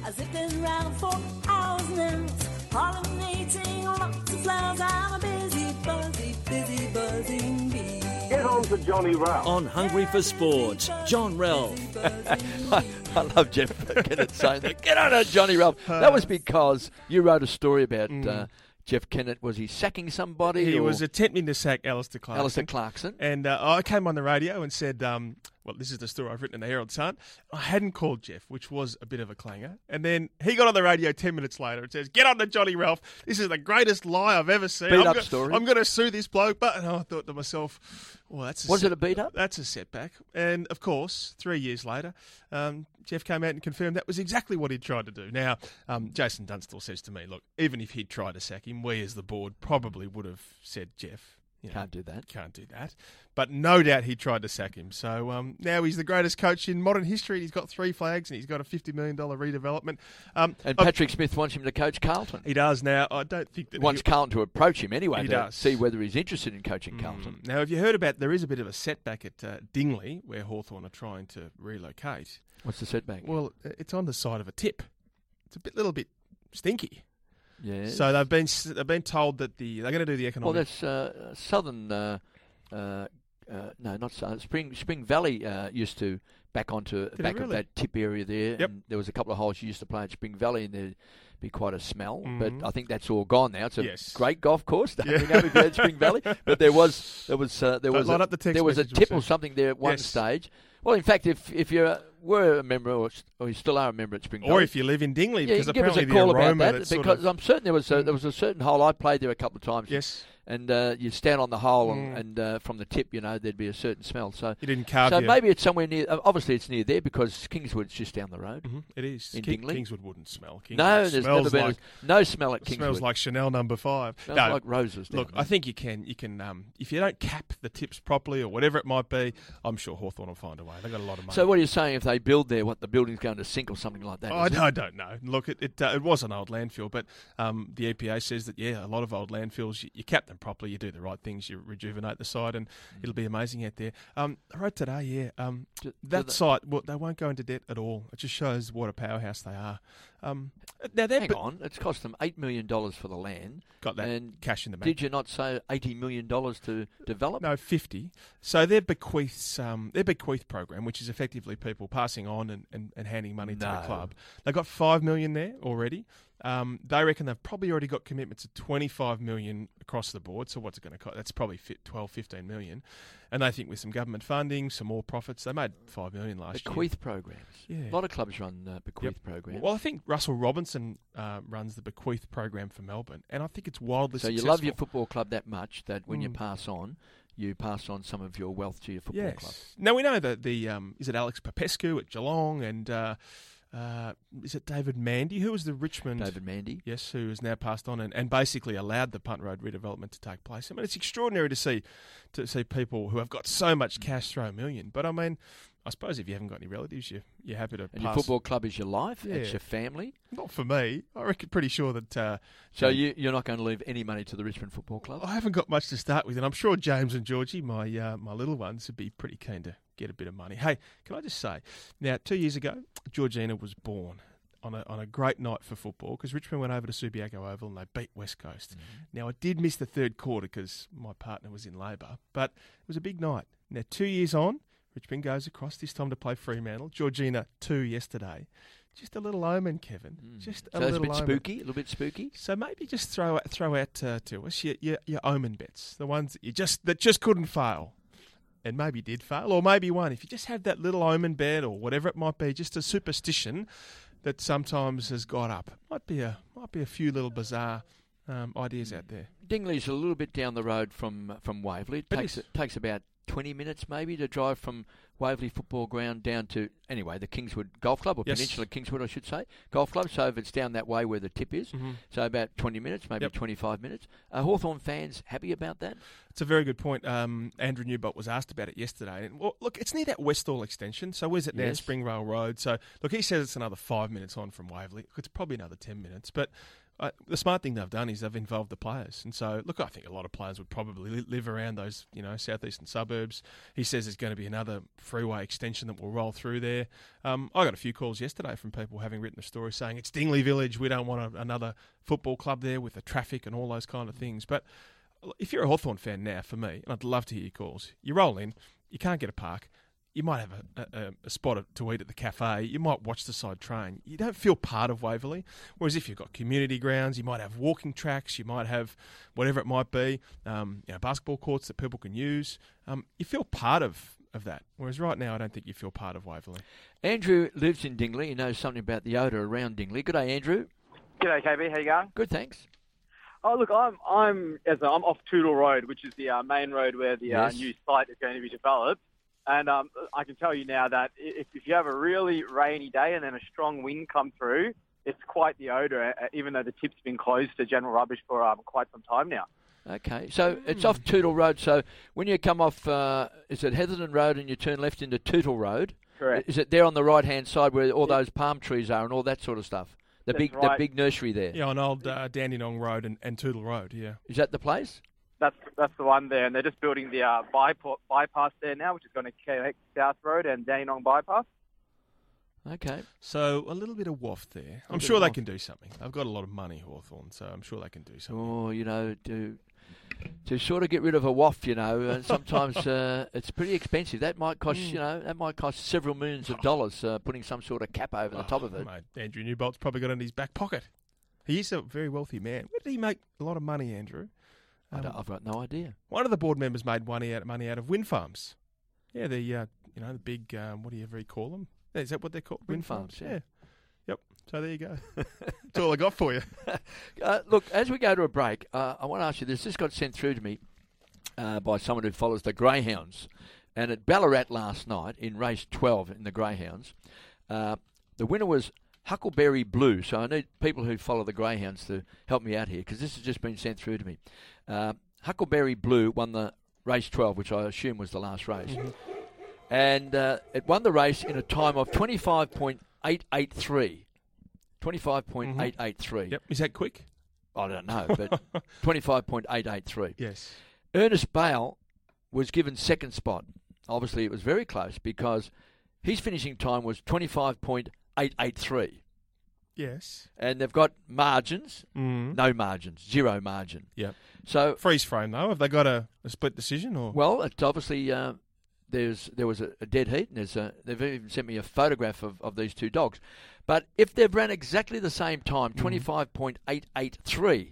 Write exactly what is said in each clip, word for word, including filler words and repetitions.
zipping round for hours now, pollinating lots of flowers. I'm a busy, buzzy, busy, buzzing bee. Get on to Johnny Ralph. On Hungry for Sport, John Ralph. I, I love Jeff Kennett saying that. Get on to Johnny Ralph. That was because you wrote a story about Mm. uh, Jeff Kennett. Was he sacking somebody? He or was attempting to sack Alistair Clarkson. Alistair Clarkson. And uh, I came on the radio and said, um, well, this is the story I've written in the Herald Sun. I hadn't called Jeff, which was a bit of a clanger. And then he got on the radio ten minutes later and says, get on to Johnny Ralph. This is the greatest lie I've ever seen. Beat I'm up go- story. I'm going to sue this bloke. But and I thought to myself, well, that's a Was set- it a beat up? That's a setback. And, of course, three years later, um, Jeff came out and confirmed that was exactly what he'd tried to do. Now, um, Jason Dunstall says to me, look, even if he'd tried to sack him, we as the board probably would have said, Jeff, you know, Can't do that. Can't do that. But no doubt he tried to sack him. So um, now he's the greatest coach in modern history. He's got three flags and he's got a fifty million dollars redevelopment. Um, And Patrick Smith wants him to coach Carlton. He does now. I don't think that He wants he'll- Carlton to approach him anyway He to does. see whether he's interested in coaching Carlton. Now, have you heard about, there is a bit of a setback at uh, Dingley where Hawthorn are trying to relocate. What's the setback? Well, it's on the side of a tip. It's a bit, little bit stinky. Yeah. So they've been they've been told that the they're going to do the Well, economic. that's uh, southern. Uh, uh, uh, no, not southern. Spring Spring Valley uh, used to back onto it back of really? that tip area there. Yep. And there was a couple of holes you used to play at Spring Valley, and there'd be quite a smell. Mhm. But I think that's all gone now. It's a Yes. great golf course. Yeah. You know, if you had Spring Valley, but there was there was uh, there Don't was light a, up the text there was a message, tip we'll or see. something there at one Yes. stage. Well, in fact, if if you were a member or, or you still are a member at Spring or Valley, if you live in Dingley, yeah, you because can give us apparently a call the about aroma that that's sort because of- I'm certain there was a, there was a certain hole I played there a couple of times. Yes. And uh, you stand on the hole, and, Mm. and uh, from the tip, you know, there'd be a certain smell. So You didn't carve so your- maybe it's somewhere near. uh, Obviously, it's near there because Kingswood's just down the road. Mhm, it is. in King- Dingley. Kingswood wouldn't smell. Kingswood No, there's smells never been like, a, no smell at it Kingswood. smells like Chanel Number Five. Smells no, like roses. down Look, there. I think you can. You can. Um, if you don't cap the tips properly or whatever it might be, I'm sure Hawthorn will find a way. They've got a lot of money. So what are you saying? If they build there, what the building's going to sink or something like that? I, is it? I don't know. Look, it it, uh, it was an old landfill, but um, the E P A says that yeah, a lot of old landfills, you, you cap them properly, you do the right things, you rejuvenate the site, and it'll be amazing out there. Um, I wrote today, yeah, um, Do- do that they- site, well, they won't go into debt at all. It just shows what a powerhouse they are. Um, now they're Hang on, it's cost them eight million dollars for the land. got that and cash in the bank. Did you not say eighty million dollars to develop? No, fifty. So their bequeaths, um, their bequeath program, which is effectively people passing on and, and, and handing money to the No. club, they've got five million there already. Um, they reckon they've probably already got commitments of twenty-five million across the board. So what's it going to cost? That's probably fit twelve, fifteen million. And they think with some government funding, some more profits, they made five million last year. Bequeath programs. Yeah. A lot of clubs run uh, bequeath programs. Well, I think Russell Robinson uh, runs the bequeath program for Melbourne, and I think it's wildly So you successful. love your football club that much that when you Mm. pass on, you pass on some of your wealth to your football yes. club. Now we know that the um, is it Alex Popescu at Geelong and uh, uh, is it David Mandy who was the Richmond David Mandy. yes who has now passed on and, and basically allowed the Punt Road redevelopment to take place. I mean it's extraordinary to see to see people who have got so much cash throw a million. But I mean I suppose if you haven't got any relatives, you you're happy to And pass. your football club is your life. It's Yeah. your family. Not for me. I reckon pretty sure that. Uh, So um, you, you're not going to leave any money to the Richmond Football Club? I haven't got much to start with, and I'm sure James and Georgie, my uh, my little ones, would be pretty keen to get a bit of money. Hey, can I just say, now two years ago, Georgina was born on a on a great night for football because Richmond went over to Subiaco Oval and they beat West Coast. Mm-hmm. Now I did miss the third quarter because my partner was in labour, but it was a big night. Now two years on, Richmond goes across this time to play Fremantle. Georgina two yesterday. Just a little omen, Kevin. Just a Mm. So it's little a bit omen. spooky, a little bit spooky. So maybe just throw out, throw out uh, to us your, your your omen bets, the ones that you just that just couldn't fail, and maybe did fail, or maybe won. If you just have that little omen bet or whatever it might be, just a superstition that sometimes has got up, might be a might be a few little bizarre um, ideas out there. Dingley's a little bit down the road from from Waverley. It It takes is. it takes about twenty minutes maybe to drive from Waverley Football Ground down to, anyway, the Kingswood Golf Club, or Yes. Peninsula Kingswood, I should say, Golf Club. So if it's down that way where the tip is, Mhm. so about twenty minutes, maybe Yep. twenty-five minutes. Are Hawthorn fans happy about that? It's a very good point. Um, Andrew Newbolt was asked about it yesterday. And, well, look, it's near that Westall extension. So where's it now? Yes. Springvale Road. So, look, he says it's another five minutes on from Waverley. It's probably another ten minutes. But I, the smart thing they've done is they've involved the players. And so, look, I think a lot of players would probably li- live around those, you know, southeastern suburbs. He says there's going to be another freeway extension that will roll through there. Um, I got a few calls yesterday from people having written a story saying it's Dingley Village, we don't want a, another football club there with the traffic and all those kind of things. But if you're a Hawthorn fan now, for me, and I'd love to hear your calls, you roll in, you can't get a park. You might have a, a, a spot to eat at the cafe. You might watch the side train. You don't feel part of Waverley. Whereas if you've got community grounds, you might have walking tracks. You might have whatever it might be, um, you know, basketball courts that people can use. Um, you feel part of, of that. Whereas right now, I don't think you feel part of Waverley. Andrew lives in Dingley. He knows something about the odour around Dingley. Good day, Andrew. G'day, K B. How you going? Good, thanks. Oh, look, I'm I'm as I'm off Tootle Road, which is the uh, main road where the Yes. uh, new site is going to be developed. And um, I can tell you now that if, if you have a really rainy day and then a strong wind come through, it's quite the odour, uh, even though the tip's been closed to general rubbish for um, quite some time now. Okay, so it's off Tootle Road. So when you come off, uh, is it Heatherton Road and you turn left into Tootle Road? Correct. Is it there on the right-hand side where all those palm trees are and all that sort of stuff? The That's big right. the big nursery there. Yeah, on old uh, Dandenong Road and, and Tootle Road, yeah. Is that the place? That's that's the one there, and they're just building the uh, bypa- bypass there now, which is going to connect South Road and Dandenong Bypass. Okay. So a little bit of waft there. I'm bit sure of they waft. can do something. They've got a lot of money, Hawthorn, so I'm sure they can do something. Oh, you know, to to sort of get rid of a waft, you know, uh, sometimes uh, it's pretty expensive. That might cost, you know, that might cost several millions of dollars uh, putting some sort of cap over the top of it. Mate, Andrew Newbolt's probably got it in his back pocket. He is a very wealthy man. Where did he make a lot of money, Andrew? I Um, don't, I've got no idea. One of the board members made money out money out of wind farms. Yeah, the uh, you know the big um, what do you ever call them? Is that what they're called? Wind farms, yeah. Yep. So there you go. That's all I got for you. Uh, look, as we go to a break, uh, I want to ask you this. This got sent through to me uh, by someone who follows the Greyhounds. And at Ballarat last night, in race twelve in the Greyhounds, uh, the winner was Huckleberry Blue. So I need people who follow the Greyhounds to help me out here, because this has just been sent through to me. Uh, Huckleberry Blue won the race twelve, which I assume was the last race. Mm-hmm. And uh, it won the race in a time of twenty-five point eight eight three. twenty-five point eight eight three. Yep. Is that quick? I don't know, but twenty-five point eight eight three. Yes. Ernest Bale was given second spot. Obviously, it was very close because his finishing time was twenty-five point eight eight three. Yes. And they've got margins, Mm. no margins, zero margin. Yep. So, Freeze frame though. Have they got a, a split decision or? well, it's obviously uh, there's there was a, a dead heat, and there's a, they've even sent me a photograph of, of these two dogs. But if they've ran exactly the same time, twenty-five point eight eight three,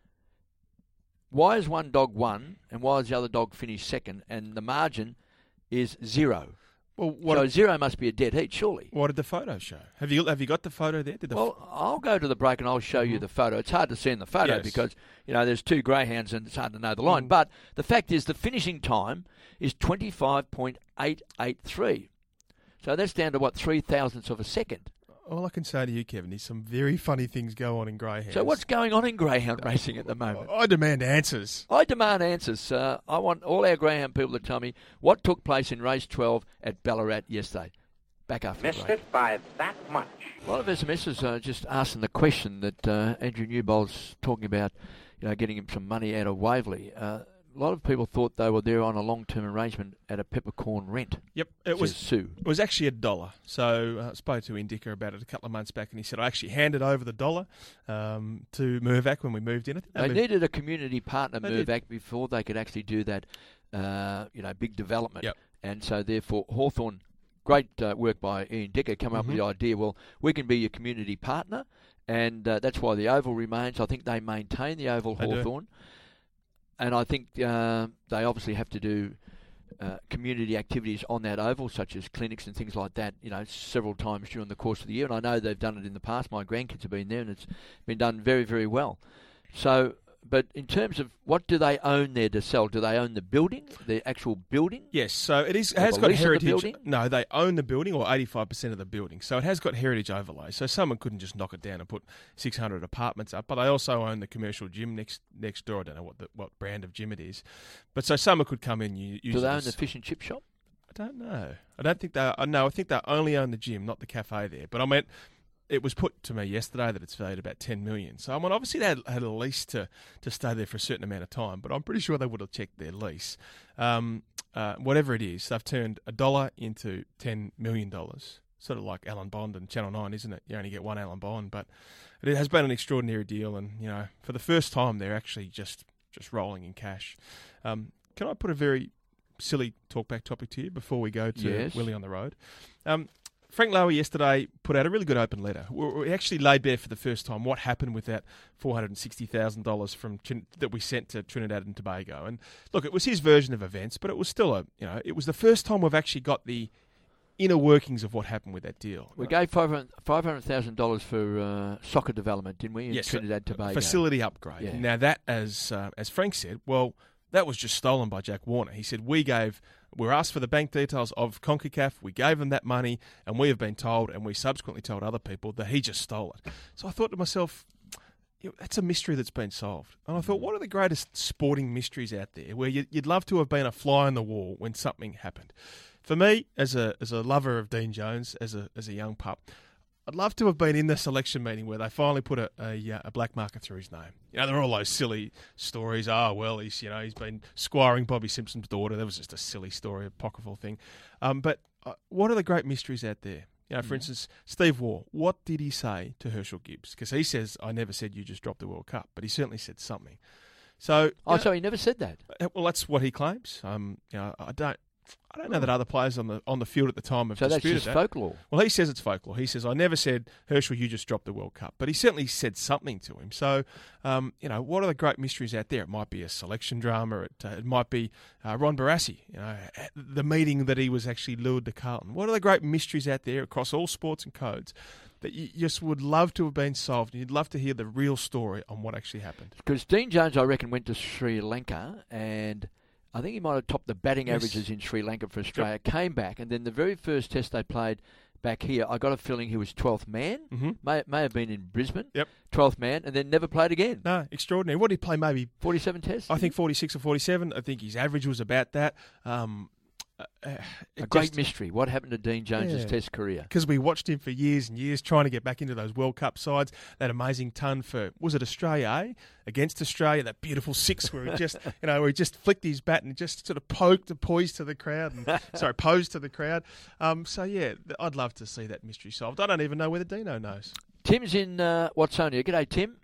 why is one dog one and why is the other dog finished second? And the margin is zero. Well, what, So zero must be a dead heat, surely. what did the photo show? Have you have you got the photo there? Did the Well, I'll go to the break and I'll show you the photo. It's hard to see in the photo Yes. because, you know, there's two greyhounds and it's hard to know the line. Mm. But the fact is the finishing time is twenty-five point eight eight three. So that's down to, what, three thousandths of a second. all I can say to you, Kevin, is some very funny things go on in greyhounds. So what's going on in greyhound racing at the moment? I demand answers. I demand answers. Uh, I want all our greyhound people to tell me what took place in race twelve at Ballarat yesterday. Back after the Missed break. it by that much. A lot of S M Ss are just asking the question that uh, Andrew Newbold's talking about, you know, getting him some money out of Waverley. Uh, a lot of people thought they were there on a long-term arrangement at a peppercorn rent. Yep, it was says Sue. It was actually a dollar. So uh, I spoke to Indica about it a couple of months back, and he said I actually handed over the dollar um, to Mervac when we moved in. I think They moved- needed a community partner, They did. Mervac, before they could actually do that, uh, you know, big development. Yep. And so, therefore, Hawthorn, great uh, work by Ian Dicker, come up with Mm-hmm. the idea, well, we can be your community partner, and uh, that's why the Oval remains. I think they maintain the Oval, They do. Hawthorn. And I think uh, they obviously have to do uh, community activities on that oval, such as clinics and things like that, you know, several times during the course of the year. And I know they've done it in the past. My grandkids have been there, and it's been done very, very well. So, but in terms of what do they own there to sell? Do they own the building, the actual building? Yes, so it is. It Or has the got lease of the heritage. building? No, they own the building, or eighty-five percent of the building. So it has got heritage overlay. So someone couldn't just knock it down and put six hundred apartments up. But they also own the commercial gym next next door. I don't know what the, what brand of gym it is. But so someone could come in and u- use Do they it own as- the fish and chip shop? I don't know. I don't think they. Uh, no, I think they only own the gym, not the cafe there. But I mean, it was put to me yesterday that it's valued about ten million. So I mean, obviously they had, had a lease to, to stay there for a certain amount of time, but I'm pretty sure they would have checked their lease. Um, uh, whatever it is, they've turned a dollar into ten million dollars. Sort of like Alan Bond and Channel Nine, isn't it? You only get one Alan Bond, but it has been an extraordinary deal, and you know, for the first time, they're actually just just rolling in cash. Um, can I put a very silly talkback topic to you before we go to Yes. Willie on the Road? Um, Frank Lowy yesterday put out a really good open letter. We we actually laid bare for the first time what happened with that four hundred sixty thousand dollars from Trin- that we sent to Trinidad and Tobago. And look, it was his version of events, but it was still a you know it was the first time we've actually got the inner workings of what happened with that deal. We gave five hundred thousand dollars for uh, soccer development, didn't we, in Yes, Trinidad a- and Tobago? a facility upgrade. Yeah. Now that, as uh, as Frank said, well, that was just stolen by Jack Warner. He said we gave, we were asked for the bank details of CONCACAF, we gave them that money, and we have been told, and we subsequently told other people that he just stole it. So I thought to myself, you know, that's a mystery that's been solved. And I thought, what are the greatest sporting mysteries out there where you, you'd love to have been a fly on the wall when something happened? For me, as a as a lover of Dean Jones, as a as a young pup, I'd love to have been in the selection meeting where they finally put a, a, a black marker through his name. You know, there are all those silly stories. Oh, well, he's you know he's been squiring Bobby Simpson's daughter. That was just a silly story, apocryphal thing. Um, but uh, what are the great mysteries out there? You know, for instance, Steve Waugh. What did he say to Herschel Gibbs? Because he says, "I never said you just dropped the World Cup," but he certainly said something. So, Oh, you know, so he never said that. uh, well, that's what he claims. Um, you know, I don't. I don't know that other players on the on the field at the time have So that's disputed just that. folklore. Well, he says it's folklore. He says, I never said, Herschel, you just dropped the World Cup. But he certainly said something to him. So, um, you know, what are the great mysteries out there? It might be a selection drama. It, uh, it might be uh, Ron Barassi, you know, at the meeting that he was actually lured to Carlton. What are the great mysteries out there across all sports and codes that you just would love to have been solved, and you'd love to hear the real story on what actually happened? Because Dean Jones, I reckon, went to Sri Lanka, and I think he might have topped the batting Yes. averages in Sri Lanka for Australia, came back, and then the very first test they played back here, I got a feeling he was twelfth man, Mm-hmm. may, may have been in Brisbane, Yep. twelfth man, and then never played again. No, extraordinary. What did he play? Maybe forty-seven tests? I think forty-six or forty-seven. I think his average was about that. Um, uh, uh, A it great just- mystery. What happened to Dean Jones's Yeah. test career? because we watched him for years and years trying to get back into those World Cup sides. That amazing ton for, was it Australia A? Against Australia, that beautiful six where he just, you know, where he just flicked his bat and just sort of poked and poised to the crowd. And, sorry, posed to the crowd. Um, so, yeah, th- I'd love to see that mystery solved. I don't even know whether Dino knows. Tim's in uh, Watsonia. G'day, Tim.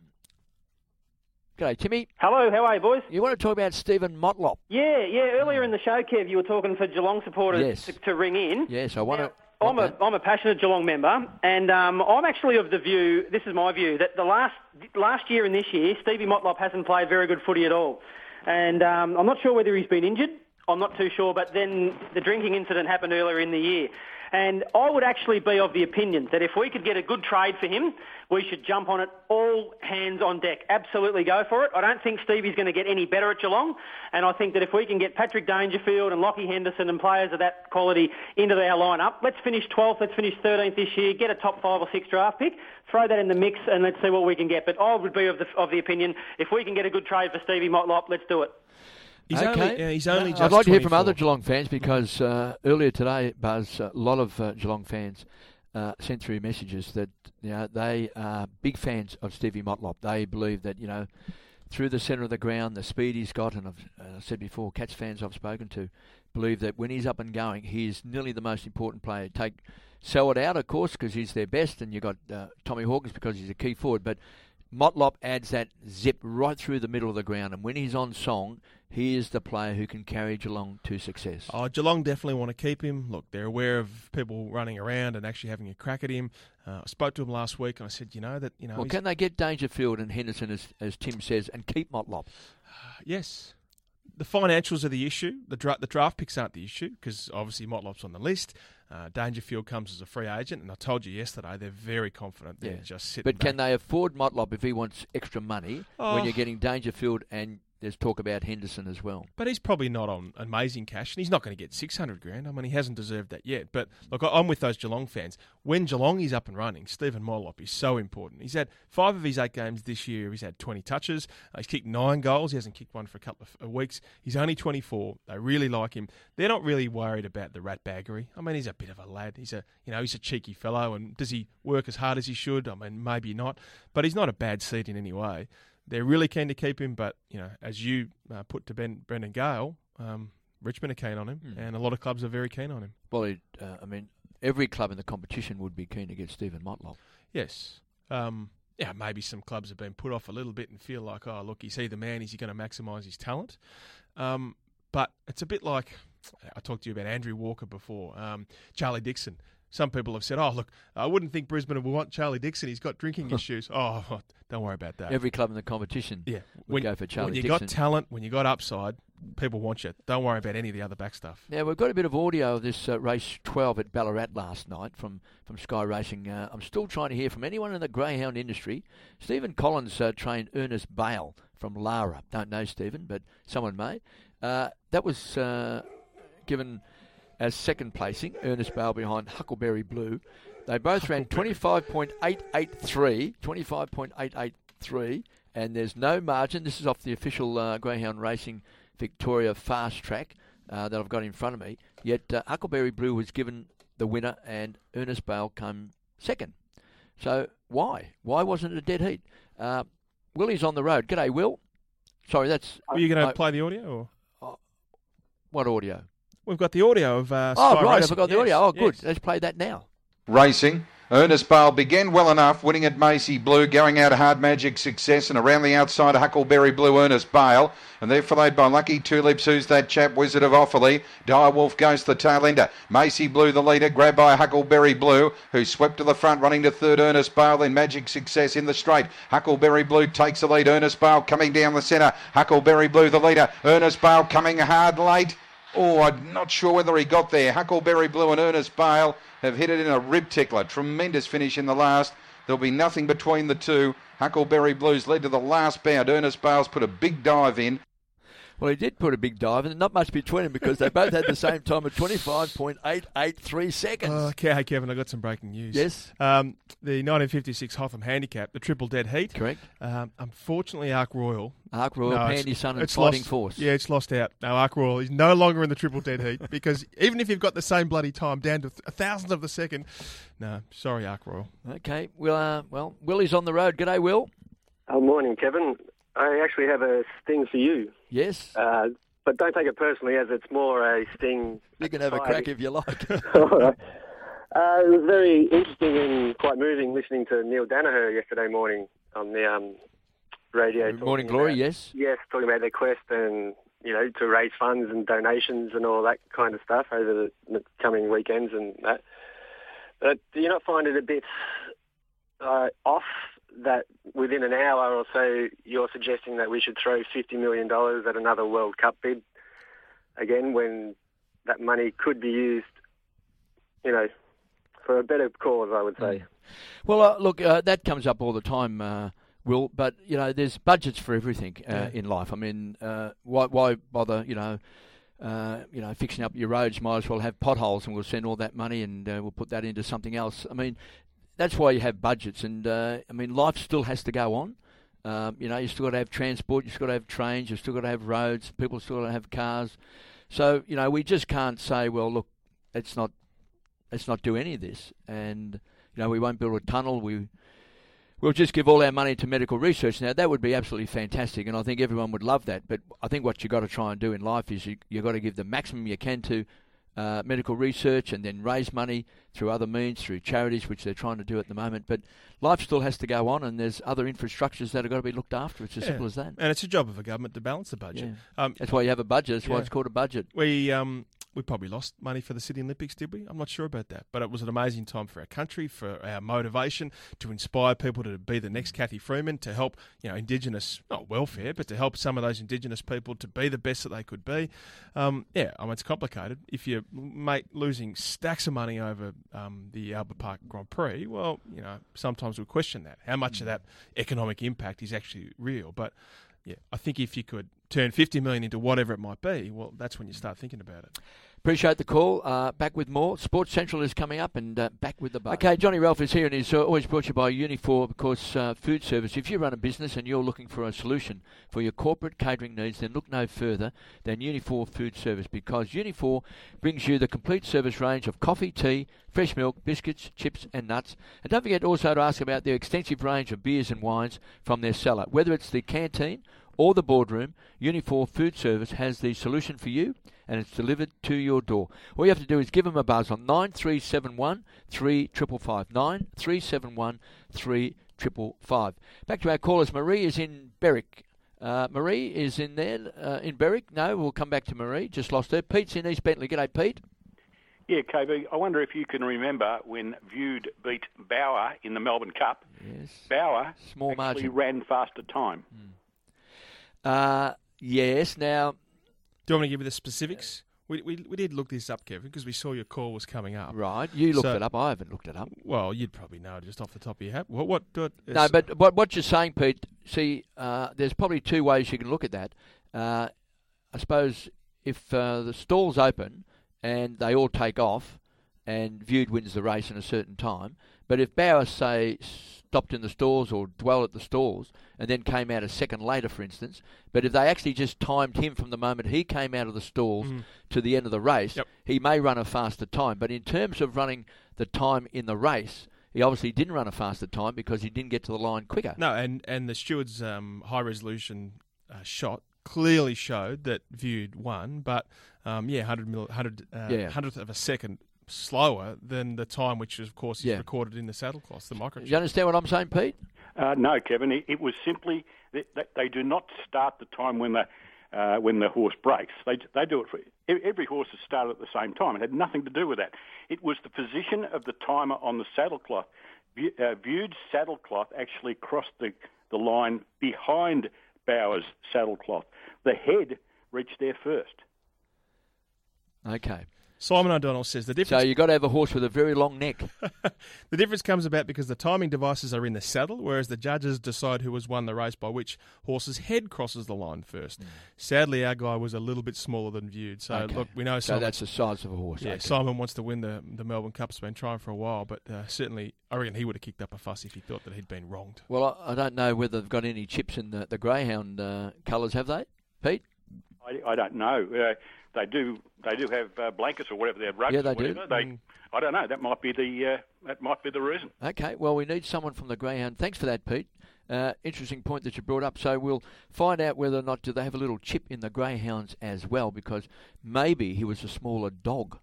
G'day, Timmy. Hello, how are you, boys? You want to talk about Stephen Motlop? Yeah, yeah. Earlier in the show, Kev, you were talking for Geelong supporters Yes. to, to ring in. Yes, I want Now, to... I'm a I'm a passionate Geelong member, and um, I'm actually of the view. This is my view that the last last year and this year, Stevie Motlop hasn't played very good footy at all, and um, I'm not sure whether he's been injured. I'm not too sure, but then the drinking incident happened earlier in the year. And I would actually be of the opinion that if we could get a good trade for him, we should jump on it, all hands on deck. Absolutely go for it. I don't think Stevie's going to get any better at Geelong, and I think that if we can get Patrick Dangerfield and Lockie Henderson and players of that quality into our lineup, let's finish twelfth, let's finish thirteenth this year, get a top five or six draft pick, throw that in the mix, and let's see what we can get. But I would be of the, of the opinion, if we can get a good trade for Stevie Motlop, let's do it. He's Okay. only, yeah, he's only Uh, just I'd like to hear from twenty-four. other Geelong fans because uh, earlier today, Buzz, a lot of uh, Geelong fans uh, sent through messages that you know they are big fans of Stevie Motlop. They believe that you know through the centre of the ground, the speed he's got, and I've uh, said before, Cats fans I've spoken to believe that when he's up and going, he is nearly the most important player. Take Selwood out, of course, because he's their best, and you've got uh, Tommy Hawkins because he's a key forward, but Motlop adds that zip right through the middle of the ground, and when he's on song, he is the player who can carry Geelong to success. Oh, Geelong definitely want to keep him. Look, they're aware of people running around and actually having a crack at him. Uh, I spoke to him last week, and I said, you know, that, you know... Well, he's- can they get Dangerfield and Henderson, as, as Tim says, and keep Motlop? Yes. The financials are the issue. The, dra- the draft picks aren't the issue because obviously Motlop's on the list. Uh, Dangerfield comes as a free agent, and I told you yesterday they're very confident they're Yeah. just sitting But can back. they afford Motlop if he wants extra money Oh. when you're getting Dangerfield and there's talk about Henderson as well. But he's probably not on amazing cash, and he's not going to get six hundred grand. I mean, he hasn't deserved that yet. But look, I'm with those Geelong fans. When Geelong is up and running, Stephen Motlop is so important. He's had five of his eight games this year. He's had twenty touches. Uh, he's kicked nine goals. He hasn't kicked one for a couple of weeks. He's only twenty-four. They really like him. They're not really worried about the rat baggery. I mean, he's a bit of a lad. He's a, you know, he's a cheeky fellow. And does he work as hard as he should? I mean, maybe not. But he's not a bad seed in any way. They're really keen to keep him, but, you know, as you uh, put to Ben, Brendan Gale, um, Richmond are keen on him, mm. and a lot of clubs are very keen on him. Well, it, uh, I mean, every club in the competition would be keen to get Stephen Motlop. Yes. Um, yeah, maybe some clubs have been put off a little bit and feel like, oh, look, is he the man? Is he going to maximise his talent? Um, but it's a bit like, I talked to you about Andrew Walker before, um, Charlie Dixon. Some people have said, oh, look, I wouldn't think Brisbane would want Charlie Dixon. He's got drinking issues. Oh, don't worry about that. Every club in the competition yeah. would when, go for Charlie When you Dixon. got talent, when you got upside, people want you. Don't worry about any of the other back stuff. Now, we've got a bit of audio of this uh, race twelve at Ballarat last night from, from Sky Racing. Uh, I'm still trying to hear from anyone in the greyhound industry. Stephen Collins uh, trained Ernest Bale from Lara. Don't know Stephen, but someone may. Uh, that was uh, given as second placing, Ernest Bale behind Huckleberry Blue. They both ran twenty-five point eight eight three, twenty-five point eight eight three, and there's no margin. This is off the official uh, Greyhound Racing Victoria Fast Track uh, that I've got in front of me. Yet uh, Huckleberry Blue was given the winner, and Ernest Bale came second. So why? Why wasn't it a dead heat? Uh, Willie's on the road. G'day, Will. Sorry, that's... Are you going to I, play the audio? Or? Uh, what audio? We've got the audio of uh, Sky Oh, right, Racing. I've got the yes, audio. Oh, good. yes. Let's play that now. Racing. Ernest Bale began well enough, winning at Macy Blue, going out of Hard Magic Success, and around the outside of Huckleberry Blue, Ernest Bale. And they're followed by Lucky Tulips, Who's That Chap, Wizard of Offaly. Direwolf goes to the tail ender. Macy Blue, the leader, grabbed by Huckleberry Blue, who swept to the front, running to third, Ernest Bale, then Magic Success in the straight. Huckleberry Blue takes the lead. Ernest Bale coming down the centre. Huckleberry Blue, the leader. Ernest Bale coming hard late. Oh, I'm not sure whether he got there. Huckleberry Blue and Ernest Bale have hit it in a rib tickler. Tremendous finish in the last. There'll be nothing between the two. Huckleberry Blue's led to the last bound. Ernest Bale's put a big dive in. Well, he did put a big dive, and not much between them because they both had the same time of twenty-five point eight eight three seconds. Uh, okay, hey, Kevin, I got some breaking news. Yes. Um, the nineteen fifty-six Hotham Handicap, the triple dead heat. Correct. Um, unfortunately, Ark Royal. Ark Royal, no, Pandy Sun, and it's Fighting lost, Force. Yeah, it's lost out. No, Ark Royal is no longer in the triple dead heat because even if you've got the same bloody time down to a thousandth of a second, no, sorry, Ark Royal. Okay, well, uh, well, Willie's on the road. G'day, Will. Oh, morning, Kevin. I actually have a sting for you. Yes. Uh, but don't take it personally, as it's more a sting. You can have a crack if you like. All right. Uh, it was very interesting and quite moving listening to Neil Danaher yesterday morning on the um, radio. Morning Glory, about, yes. Yes, talking about their quest and, you know, to raise funds and donations and all that kind of stuff over the, the coming weekends and that. But do you not find it a bit uh, off that within an hour or so you're suggesting that we should throw fifty million dollars at another World Cup bid again when that money could be used, you know, for a better cause, I would say. Well, uh, look, uh, that comes up all the time, uh, Will, but, you know, there's budgets for everything uh, yeah. in life. I mean, uh, why, why bother, you know, uh, you know, fixing up your roads? Might as well have potholes and we'll send all that money and uh, we'll put that into something else. I mean, that's why you have budgets, and uh, I mean, life still has to go on. Um, you know, you still got to have transport, you still got to have trains, you still got to have roads, people still got to have cars. So, you know, we just can't say, well, look, let's not, let's not do any of this, and you know, we won't build a tunnel. We, we'll just give all our money to medical research. Now, that would be absolutely fantastic, and I think everyone would love that. But I think what you got to try and do in life is you you got to give the maximum you can to Uh, medical research, and then raise money through other means, through charities, which they're trying to do at the moment. But life still has to go on, and there's other infrastructures that have got to be looked after. It's as yeah. simple as that. And it's a job of a government to balance the budget. Yeah. Um, That's why you have a budget. That's yeah. why it's called a budget. We um we probably lost money for the Sydney Olympics, did we? I'm not sure about that. But it was an amazing time for our country, for our motivation, to inspire people to be the next Cathy Freeman, to help, you know, Indigenous, not welfare, but to help some of those Indigenous people to be the best that they could be. Um, yeah, I mean, it's complicated. If you're mate, losing stacks of money over um, the Albert Park Grand Prix, well, you know, sometimes we question that. How much of that economic impact is actually real? But yeah, I think if you could turn fifty million into whatever it might be, well, that's when you start thinking about it. Appreciate the call. Uh, back with more. Sports Central is coming up, and uh, back with the buzz. Okay, Johnny Ralph is here, and he's uh, always brought to you by Unifor, of course, uh, food service. If you run a business and you're looking for a solution for your corporate catering needs, then look no further than Unifor Food Service, because Unifor brings you the complete service range of coffee, tea, fresh milk, biscuits, chips and nuts. And don't forget also to ask about their extensive range of beers and wines from their cellar. Whether it's the canteen or the boardroom, Unifor Food Service has the solution for you, and it's delivered to your door. All you have to do is give them a buzz on nine three seven one, three five five five, nine three seven one, three five five five. Back to our callers. Marie is in Berwick. Uh, Marie is in there, uh, in Berwick. No, we'll come back to Marie. Just lost her. Pete's in East Bentley. G'day, Pete. Yeah, K B, I wonder if you can remember when Viewed beat Bauer in the Melbourne Cup. Yes. Bauer Small actually margin. ran faster time. Mm. Uh, yes, now... Do you want me to give you the specifics? We we, we did look this up, Kevin, because we saw your call was coming up. Right, you looked So- it up. I haven't looked it up. Well, you'd probably know just off the top of your head. What? What? what No, but what, what you're saying, Pete, see, uh, there's probably two ways you can look at that. Uh, I suppose if uh, the stall's open and they all take off and Viewed wins the race in a certain time, but if Bauer, say, stopped in the stalls or dwell at the stalls and then came out a second later, for instance, but if they actually just timed him from the moment he came out of the stalls Mm. to the end of the race, Yep. he may run a faster time. But in terms of running the time in the race, he obviously didn't run a faster time because he didn't get to the line quicker. No, and, and the steward's um, high-resolution uh, shot clearly showed that Viewed won, but, um, yeah, one hundred, mil, one hundred uh, Yeah. hundredth of a second slower than the time which, of course, is Yeah. recorded in the saddlecloth, the microchip. You understand what I'm saying, Pete? Uh, no, Kevin, it, it was simply that they, they do not start the time when the uh, when the horse breaks. They they do it for every horse is started at the same time. It had nothing to do with that. It was the position of the timer on the saddlecloth. View- uh, Viewed saddlecloth actually crossed the, the line behind Bauer's saddlecloth. The head reached there first. Okay. Simon O'Donnell says the So difference. you've got to have a horse with a very long neck. The difference comes about because the timing devices are in the saddle, whereas the judges decide who has won the race by which horse's head crosses the line first. Mm. Sadly, our guy was a little bit smaller than Viewed. So, Okay. look, we know So Simon, that's the size of a horse. yeah, okay. Simon wants to win the, the Melbourne Cup. He's been trying for a while, but uh, certainly I reckon he would have kicked up a fuss if he thought that he'd been wronged. Well, I, I don't know whether they've got any chips in the, the greyhound uh, colours, have they, Pete? I, I don't know. Uh, they do. They do have uh, blankets or whatever they're rugs. Yeah, they or do. whatever. They, Mm. I don't know. That might be the uh, that might be the reason. Okay, well, we need someone from the greyhound. Thanks for that, Pete. Uh, interesting point that you brought up. So we'll find out whether or not do they have a little chip in the greyhounds as well, because maybe he was a smaller dog.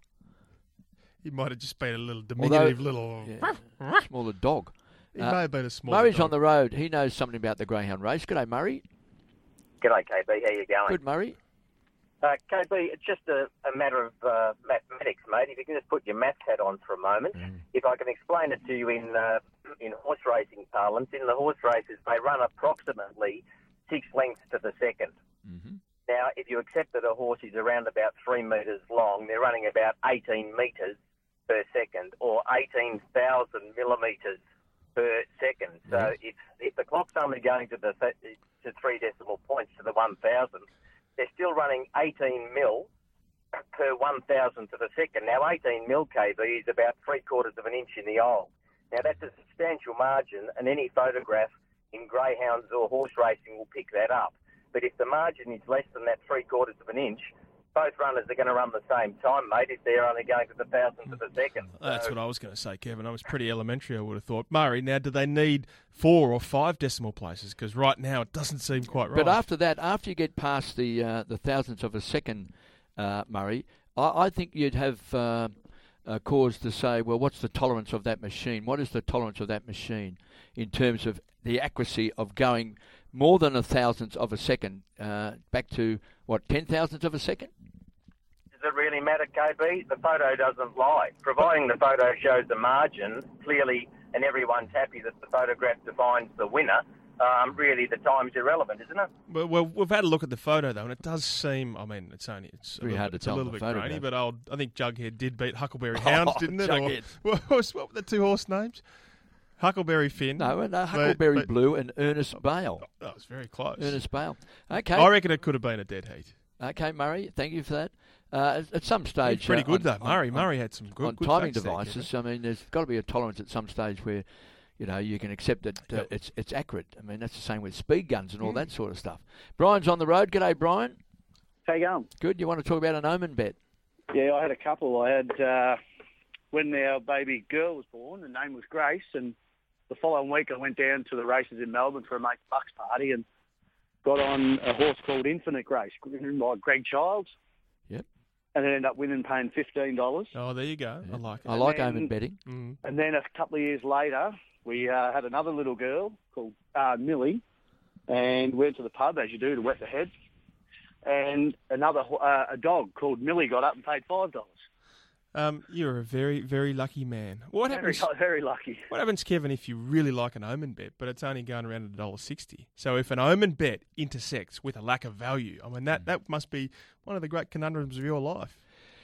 He might have just been a little diminutive little... Yeah, smaller dog. He Uh, may have been a smaller Murray's dog. on the road. He knows something about the greyhound race. G'day, Murray. G'day, K B. How you going? Good, Murray. Uh, K B, it's just a, a matter of uh, mathematics, mate. If you can just put your maths hat on for a moment. Mm. If I can explain it to you in uh, in horse racing parlance, in the horse races, they run approximately six lengths to the second. Mm-hmm. Now, if you accept that a horse is around about three metres long, they're running about eighteen metres per second, or eighteen thousand millimetres per second. So if, if the clock's only going to the to three decimal points to the one thousand, they're still running eighteen mil per one thousand to the second. Now, eighteen mil, K B, is about three quarters of an inch in the old. Now, that's a substantial margin, and any photograph in greyhounds or horse racing will pick that up. But if the margin is less than that three quarters of an inch, both runners are going to run the same time, mate, if they're only going to the thousandth of a second. That's So- what I was going to say, Kevin. I was pretty elementary, I would have thought. Murray, now, do they need four or five decimal places? Because right now it doesn't seem quite right. But after that, after you get past the uh, the thousandths of a second, uh, Murray, I, I think you'd have uh, a cause to say, well, what's the tolerance of that machine? What is the tolerance of that machine in terms of the accuracy of going more than a thousandth of a second uh, back to, what, ten thousandths of a second? Does it really matter, K B? The photo doesn't lie. Providing the photo shows the margin clearly and everyone's happy that the photograph defines the winner, um, really the time's irrelevant, isn't it? Well, well, we've had a look at the photo, though, and it does seem, I mean, it's only, it's Very a little, hard to it's tell a in little the bit photograph. grainy, but I'll, I think Jughead did beat Huckleberry Hounds, Oh, didn't it? Jughead. Or, what, was, what were the two horse names? Huckleberry Finn. No, and uh, Huckleberry but- Blue and Ernest Bale. That was very close. Ernest Bale. Okay. I reckon it could have been a dead heat. Okay, Murray, thank you for that. Uh, at, at some stage... He's pretty uh, good, on- though. Murray on- Murray had some good, on good timing facts there, devices, I mean, there's got to be a tolerance at some stage where, you know, you can accept that uh, Yep. it's it's accurate. I mean, that's the same with speed guns and all Mm. that sort of stuff. Brian's on the road. G'day, Brian. How you going? Good. You want to talk about an omen bet? Yeah, I had a couple. I had uh, when our baby girl was born. Her name was Grace, and the following week I went down to the races in Melbourne for a mate's bucks party and got on a horse called Infinite Grace, ridden by Greg Childs. Yep. And then ended up winning, paying fifteen dollars. Oh, there you go. I like it. I like then- omen betting. Mm. And then a couple of years later, we uh, had another little girl called uh, Millie, and went to the pub, as you do, to wet the head. And another ho- uh, a dog called Millie got up and paid five dollars. Um, you're a very, very lucky man. What Very, happens? very lucky. What happens, Kevin, if you really like an omen bet, but it's only going around at a dollar sixty? So if an omen bet intersects with a lack of value, I mean that that must be one of the great conundrums of your life.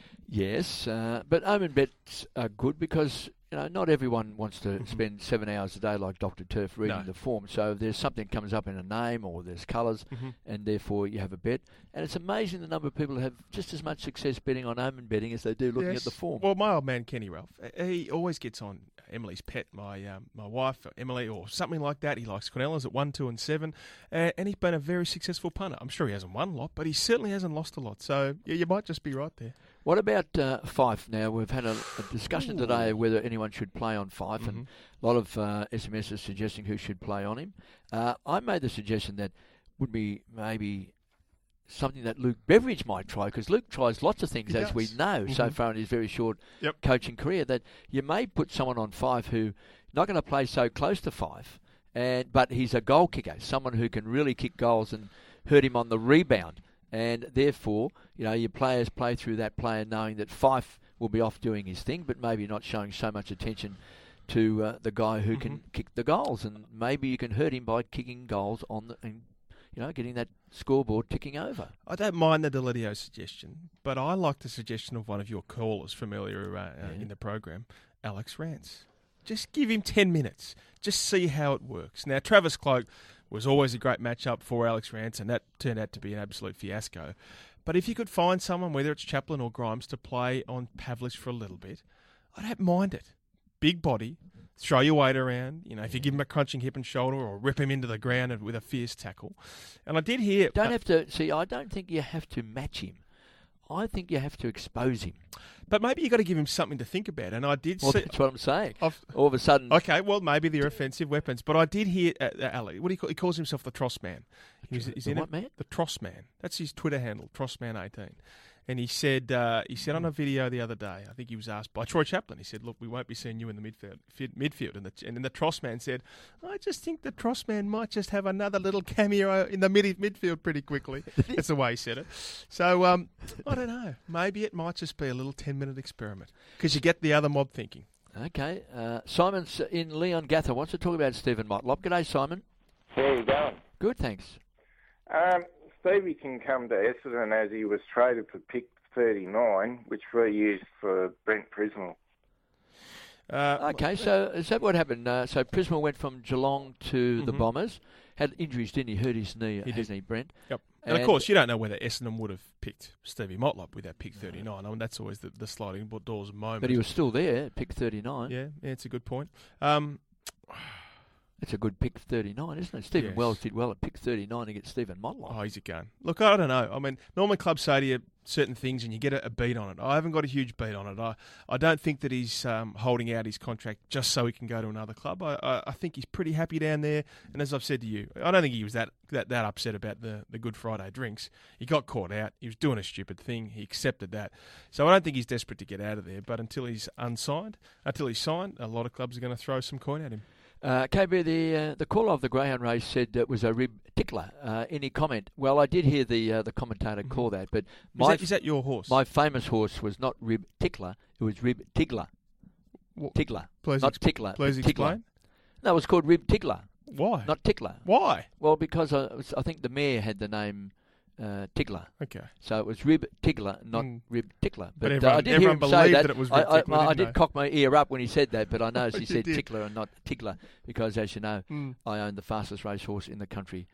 Yes, uh, but omen bets are good because, you know, not everyone wants to spend seven hours a day like Doctor Turf reading No. the form. So if there's something comes up in a name or there's colours, Mhm. and therefore you have a bet. And it's amazing the number of people who have just as much success betting on omen betting as they do looking Yes. at the form. Well, my old man Kenny Ralph, uh, he always gets on Emily's pet, my um, my wife Emily, or something like that. He likes Cornella's at one, two, and seven, uh, and he's been a very successful punter. I'm sure he hasn't won a lot, but he certainly hasn't lost a lot. So yeah, you might just be right there. What about uh, Fife? Now, we've had a, a discussion Ooh. today whether anyone should play on Fife, and Mhm. a lot of uh, S M Ss suggesting who should play on him. Uh, I made the suggestion that would be maybe something that Luke Beveridge might try, because Luke tries lots of things, He as we does. know, so Mhm. far in his very short Yep. coaching career, that you may put someone on Fife who not going to play so close to Fife, and but he's a goal kicker, someone who can really kick goals and hurt him on the rebound. And therefore, you know, your players play through that player knowing that Fife will be off doing his thing, but maybe not showing so much attention to uh, the guy who can Mhm. kick the goals. And maybe you can hurt him by kicking goals on the, and, you know, getting that scoreboard ticking over. I don't mind the Delidio suggestion, but I like the suggestion of one of your callers from earlier uh, uh, Yeah. in the program, Alex Rance. Just give him ten minutes. Just see how it works. Now, Travis Cloak was always a great matchup for Alex Rance, and that turned out to be an absolute fiasco. But if you could find someone, whether it's Chaplin or Grimes, to play on Pavlich for a little bit, I don't mind it. Big body, throw your weight around. You know, if you give him a crunching hip and shoulder, or rip him into the ground with a fierce tackle. And I did hear... Don't uh, have to, see, I don't think you have to match him. I think you have to expose him. But maybe you got to give him something to think about. And I did Well, see... that's what I'm saying. I've- All of a sudden... Okay, well, maybe they're offensive weapons. But I did hear, uh, uh, Ali, what do you call, he calls himself the Tross Man. He's, he's The in what it, man? The Tross Man. That's his Twitter handle, Tross Man eighteen. And he said uh, he said on a video the other day, I think he was asked by Troy Chaplin, he said, look, we won't be seeing you in the midfield. Fid, midfield. And, the, and then the Tross Man said, I just think the Tross Man might just have another little cameo in the mid, midfield pretty quickly. That's the way he said it. So, um, I don't know. Maybe it might just be a little ten-minute experiment because you get the other mob thinking. Okay. Uh, Simon's in Leon Gather wants to talk about Stephen Motlop. G'day, Simon. How you going? Good, thanks. Um, Stevie can come to Essendon as he was traded for pick thirty-nine, which we used for Brent Prismal. Uh, Okay, so is that what happened? Uh, so Prismal went from Geelong to the Mhm. Bombers. Had injuries, didn't he? Hurt his knee, He did. hasn't he, Brent? Yep. And, of course, you don't know whether Essendon would have picked Stevie Motlop with that pick thirty-nine. I mean, that's always the, the sliding doors moment. But he was still there at pick thirty-nine. Yeah, yeah, it's a good point. Um, It's a good pick thirty-nine, isn't it? Stephen Yes. Wells did well at pick thirty-nine to get Stephen Motlop. oh, he's a gun. Look, I don't know. I mean, normally clubs say to you certain things and you get a, a beat on it. I haven't got a huge beat on it. I, I don't think that he's um, holding out his contract just so he can go to another club. I, I, I think he's pretty happy down there. And as I've said to you, I don't think he was that, that, that upset about the, the Good Friday drinks. He got caught out. He was doing a stupid thing. He accepted that. So I don't think he's desperate to get out of there. But until he's unsigned, until he's signed, a lot of clubs are going to throw some coin at him. Uh, K B, the uh, the caller of the Greyhound race said it was a rib tickler. Uh, any comment? Well, I did hear the uh, the commentator call that, but Mm-hmm. Is my that, is that your horse? my famous horse was not rib tickler; it was rib tiggler. What- Tickler, Please not exp- tickler. Please but tickler. explain. No, it was called rib tickler, Why? not tickler. Why? Well, because I, was- I think the mayor had the name uh, tickler. Okay. So it was rib tickler, not Mm. rib tickler. But uh, everyone- I did everyone hear him say believed that. that it was I, rib I, tickler, I didn't did they? cock my ear up when he said that, but I noticed he You said did. tickler and not tickler because, as you know, Mm. I own the fastest racehorse in the country.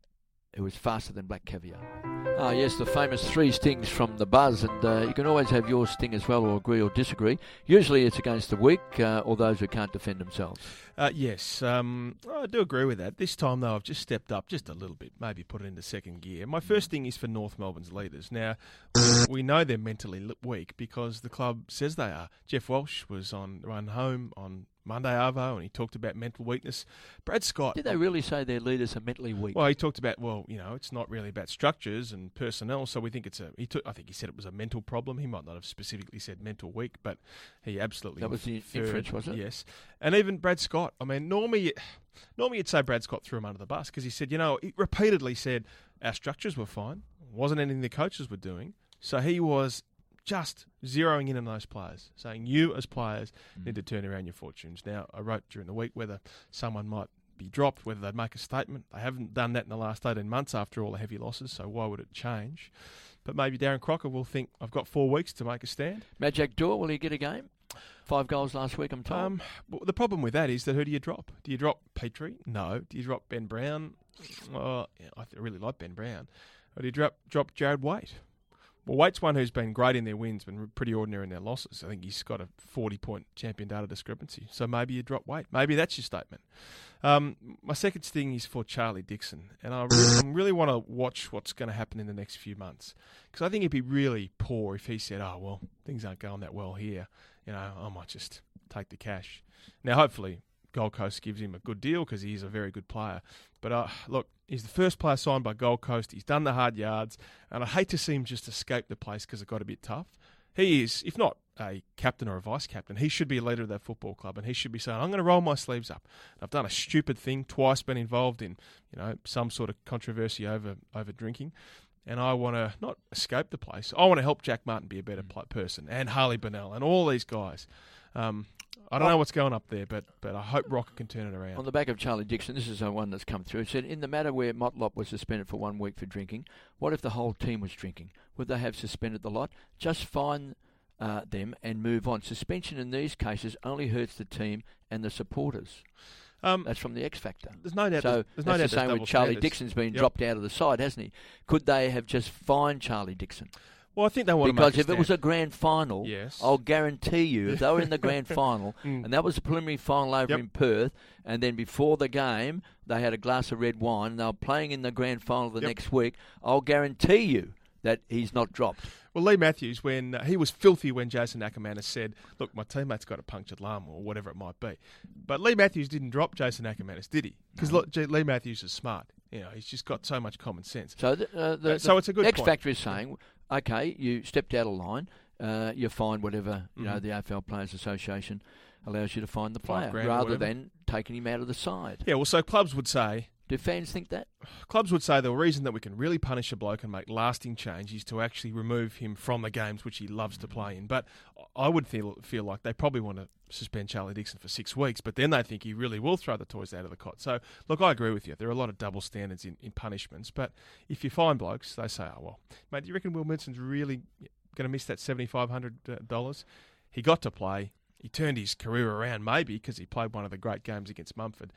It was faster than Black Caviar. Ah, yes, the famous three stings from the Buzz, and uh, you can always have your sting as well, or agree or disagree. Usually it's against the weak uh, or those who can't defend themselves. Uh, yes, um, I do agree with that. This time, though, I've just stepped up just a little bit, maybe put it into second gear. My first thing is for North Melbourne's leaders. Now, we know they're mentally li- weak because the club says they are. Jeff Welsh was on Run Home on Monday Arvo, and he talked about mental weakness. Brad Scott... Did they really say their leaders are mentally weak? Well, he talked about, well, you know, it's not really about structures and personnel, so we think it's a... He took, I think he said it was a mental problem. He might not have specifically said mental weak, but he absolutely... That was the inferred- inference, was it? Yes. And even Brad Scott, I mean, normally, normally you'd say Brad Scott threw him under the bus because he said, you know, he repeatedly said our structures were fine. Wasn't anything the coaches were doing. So he was just zeroing in on those players, saying you as players mm. need to turn around your fortunes. Now, I wrote during the week whether someone might be dropped, whether they'd make a statement. They haven't done that in the last eighteen months after all the heavy losses, so why would it change? But maybe Darren Crocker will think, I've got four weeks to make a stand. Matt Jack Dore, will he get a game? Five goals last week, I'm told. Um, well, the problem with that is that who do you drop? Do you drop Petrie? No. Do you drop Ben Brown? Oh, yeah, I really like Ben Brown. Or do you drop, drop Jared Waite? Well, Waite's one who's been great in their wins, been pretty ordinary in their losses. I think he's got a forty-point champion data discrepancy. So maybe you drop Waite. Maybe that's your statement. Um, my second sting is for Charlie Dixon, and I really, I really want to watch what's going to happen in the next few months, because I think it'd be really poor if he said, oh, well, things aren't going that well here. You know, I might just take the cash. Now, hopefully, Gold Coast gives him a good deal because he's a very good player. But uh, look, he's the first player signed by Gold Coast. He's done the hard yards, and I hate to see him just escape the place because it got a bit tough. He is, if not a captain or a vice captain, he should be a leader of that football club, and he should be saying, I'm going to roll my sleeves up. I've done a stupid thing, twice been involved in, you know, some sort of controversy over, over drinking, and I want to not escape the place. I want to help Jack Martin be a better pl- person, and Harley Bennell, and all these guys. Um, I don't know what's going up there, but but I hope Rocker can turn it around. On the back of Charlie Dixon, this is the one that's come through. It said, in the matter where Motlop was suspended for one week for drinking, what if the whole team was drinking? Would they have suspended the lot? Just fine uh, them and move on. Suspension in these cases only hurts the team and the supporters. Um, That's from the X Factor. There's no doubt. So there's, there's no that's doubt the same there's with Charlie double Dixon's been standards. dropped out of the side, hasn't he? Could they have just fined Charlie Dixon? Well, I think they want because to make if a it was stand. a grand final, Yes. I'll guarantee you, if they were in the grand final, Mm. and that was the preliminary final over Yep. in Perth, and then before the game they had a glass of red wine, and they were playing in the grand final the Yep. next week, I'll guarantee you that he's not dropped. Well, Lee Matthews, when uh, he was filthy when Jason Ackermanis said, look, my teammate's got a punctured lung or whatever it might be. But Lee Matthews didn't drop Jason Ackermanis, did he? Because No. Lee Matthews is smart. You know, he's just got so much common sense. So the, uh, the, Uh, so the it's a good X point. Factor is saying, okay, you stepped out of line, uh, you're fined whatever, you know, Mhm. the A F L Players Association allows you to fine the Five player, grand or rather whatever. than taking him out of the side. Yeah, well, so clubs would say... Do fans think that? Clubs would say the reason that we can really punish a bloke and make lasting change is to actually remove him from the games which he loves to play in. But I would feel feel like they probably want to suspend Charlie Dixon for six weeks, but then they think he really will throw the toys out of the cot. So, look, I agree with you. There are a lot of double standards in, in punishments, but if you find blokes, they say, oh, well, mate, do you reckon Will Midson's really going to miss that seven thousand five hundred dollars? He got to play. He turned his career around, maybe, because he played one of the great games against Mumford.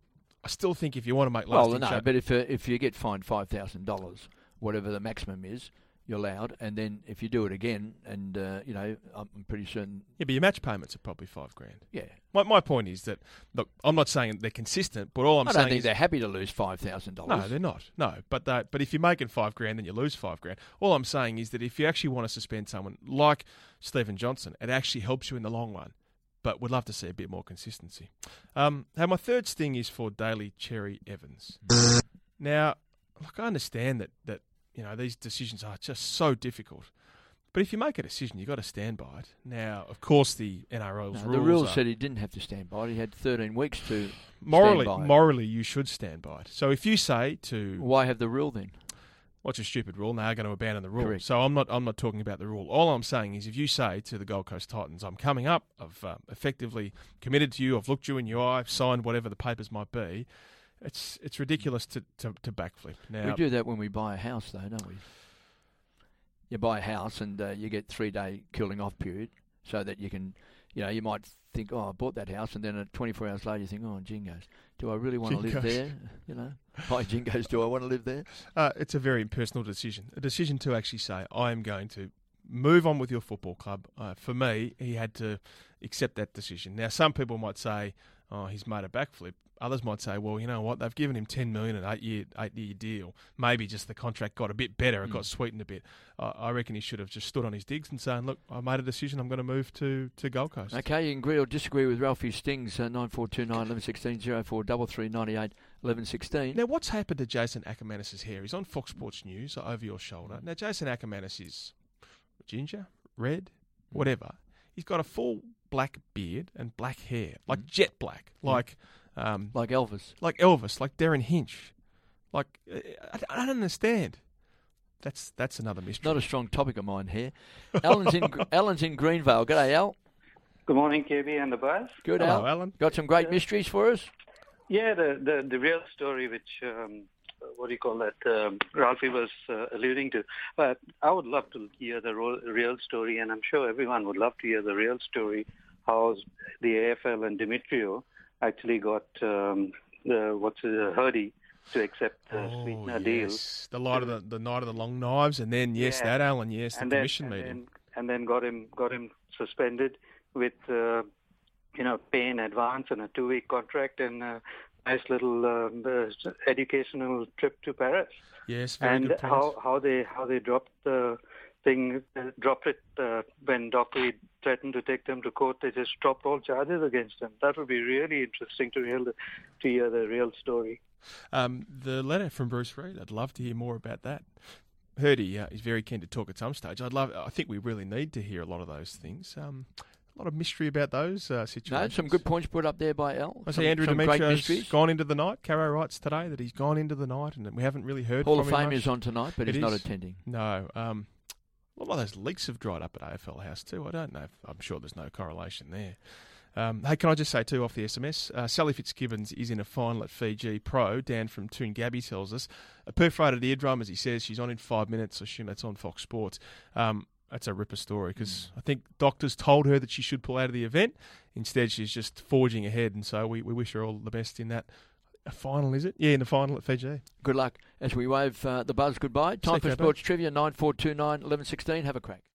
I still think if you want to make lasting Well, no, change... but if uh, if you get fined five thousand dollars, whatever the maximum is, you're allowed. And then if you do it again, and uh, you know, I'm pretty certain. Yeah, but your match payments are probably five grand. Yeah. My my point is that, look, I'm not saying they're consistent, but all I'm I saying don't think is they're happy to lose five thousand dollars. no, they're not. No, but they, but if you're making five grand and you lose five grand, all I'm saying is that if you actually want to suspend someone like Stephen Johnson, it actually helps you in the long run. But we'd love to see a bit more consistency. Um, now, my third sting is for Daly Cherry Evans. Now, look, I understand that, that you know these decisions are just so difficult. But if you make a decision, you've got to stand by it. Now, of course, the N R L's No, rules the rules are, said he didn't have to stand by it. He had thirteen weeks to morally, stand by it. morally, you should stand by it. So if you say to... Why have the rule then? What's a stupid rule? Now you're going to abandon the rule. Correct. So I'm not. I'm not talking about the rule. All I'm saying is, if you say to the Gold Coast Titans, "I'm coming up. I've uh, effectively committed to you. I've looked you in your eye. I've signed whatever the papers might be," It's it's ridiculous to, to, to backflip. Now, we do that when we buy a house, though, don't we? You buy a house and uh, you get three-day cooling off period so that you can, you know, you might think, oh, I bought that house, and then uh, twenty-four hours later you think, oh, Jingos, do I really want to live there? You know, buy Jingos, do I want to live there? Uh, it's a very impersonal decision. A decision to actually say, I am going to move on with your football club. Uh, for me, he had to accept that decision. Now, some people might say, oh, he's made a backflip. Others might say, well, you know what, they've given him ten million dollars an eight-year eight-year deal. Maybe just the contract got a bit better, it mm. got sweetened a bit. Uh, I reckon he should have just stood on his digs and saying, look, I made a decision, I'm going to move to, to Gold Coast. Okay, you can agree or disagree with Ralphie Stings, uh, nine four two nine, one one one six, zero four three three, nine eight, one one one six. Now, what's happened to Jason Ackermanis' hair? He's on Fox Sports News, over your shoulder. Now, Jason Ackermanis is ginger, red, whatever. He's got a full black beard and black hair, like mm. jet black, mm. like... Um, like Elvis. Like Elvis, like Darren Hinch. Like, I, I don't understand. That's that's another mystery. Not a strong topic of mine here. Alan's in Alan's in Greenvale. G'day, Al. Good morning, K B and the boys. Good, Hello, Al. Alan. Got some great mysteries for us? Yeah, the, the, the real story which, um, what do you call that, um, Ralphie was uh, alluding to. But I would love to hear the ro- real story, and I'm sure everyone would love to hear the real story, how the A F L and Demetrio actually got um, the what's it, uh, Hurdy to accept the oh, sweetener yes. deal. The light of the, the night of the long knives, and then yes, yeah. that Alan, yes, the and commission then, meeting, and then, and then got him got him suspended with uh, you know pay in advance and a two week contract and a nice little um, uh, educational trip to Paris. Yes, very and good point. how how they how they dropped the thing, uh, dropped it uh, when Dockery threatened to take them to court. They just dropped all charges against them. That would be really interesting to hear the, to hear the real story. Um, the letter from Bruce Reid, I'd love to hear more about that. Hurdy uh, is very keen to talk at some stage. I'd love. I think we really need to hear a lot of those things. Um, a lot of mystery about those uh, situations. No, some good points put up there by Al. I some, see Andrew some Demetrio's gone into the night. Caro writes today that he's gone into the night, and we haven't really heard Hall from him of Fame much. is on tonight, but it he's is. not attending. No. Um, a lot of those leaks have dried up at A F L House too. I don't know. If, I'm sure there's no correlation there. Um, hey, can I just say too off the S M S, uh, Sally Fitzgibbons is in a final at Fiji Pro. Dan from Toongabbie tells us. A perforated eardrum, as he says. She's on in five minutes. I assume that's on Fox Sports. Um, that's a ripper story because mm. I think doctors told her that she should pull out of the event. Instead, she's just forging ahead, and so we, we wish her all the best in that. A final, is it? Yeah, in the final at Fiji. Good luck as we wave uh, the buzz goodbye. Time for sports trivia, nine four two nine, one one one six. Have a crack.